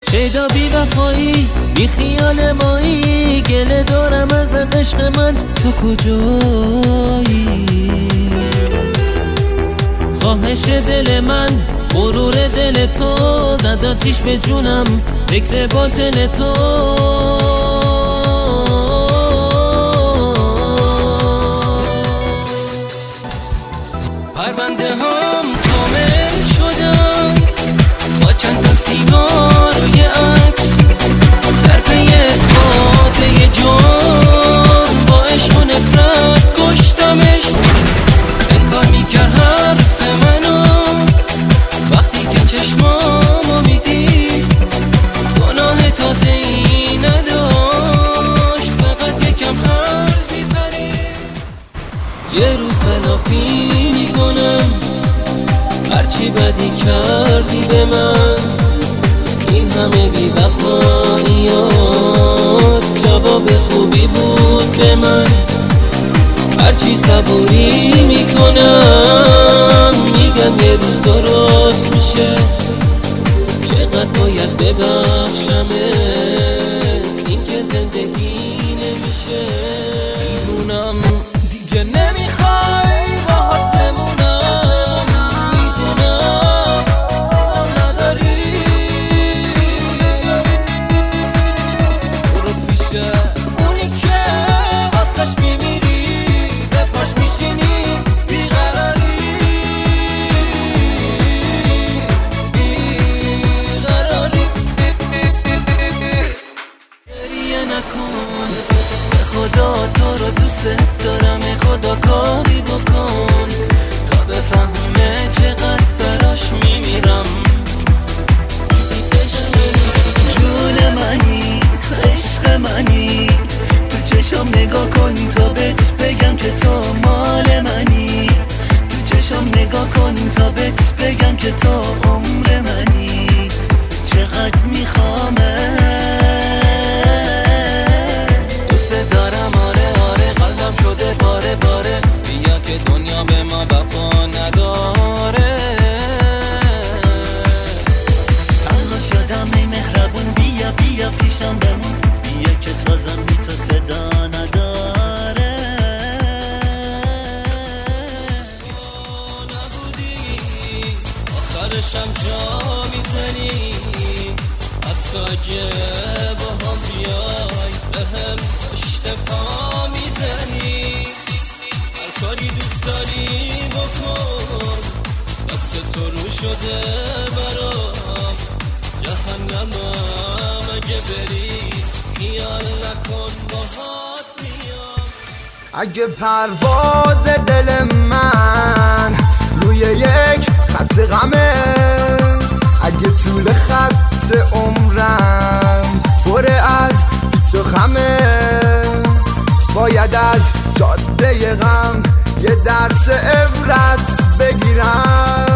شیدا بی وفایی بی خیال مایی، گله دارم از عشق من، تو کجایی؟ خواهش دل من غرور دل تو، زد آتیش به جونم فکر باطل تو. پرونده هم کامل شدم با چند تا سیگار و یه عکس، در پی اثبات یه جرم با عشق و نفرت کشتمش. انکار میکرد حرف منو وقتی که چشمامو میدید، گناه تازه ای نداشت، فقط یکم حرز میپرید. یه روز تلافی میکنم هرچی بدی کردی به من، این همه بی وفاییات جواب خوبی بود به من. هرچی صبوری میکنم میگم یه روز درست میشه، چقدر باید ببخشمه این که زندگی نمیشه. میدونم دیگه نمیخوای باهات بمونم، میدونم دوستم نداری، برو پیشه اونی که واسش میمیری، به پاش میشینی بیقراری، بیقراری. گریه نکن به خدا، تو رو دوست دارم، خدا کاری بکن تا بفهمه چقدر براش میمیرم. جون منی، عشق منی، تو چشم نگاه کن تا بهت بگم که تو مال منی، تو چشم نگاه کن تا بهت بگم که تو عمر منی، چقدر میخوامه. دوست دارم آره آره، قلبم شده باره باره، بیا که دنیا به ما وفا نداره. تنها شدم ای مهربون، بیا بیا پیشم بمون، بیا که سازم بی تو صدا نداره. نبودی آخرشم جا میزنی، حتی اگه با هم بیای بهم پشت پا میزنی. هر کاری دوست داری بکن، دست تو رو شده برام جهنمم، اگه بری خیال نکن باهات میام. اگه پرواز دل من روی یک خط غمه، اگه طول خط عمرم پر از پیچ و خمه، باید از جاده غم یه درس عبرت بگیرم.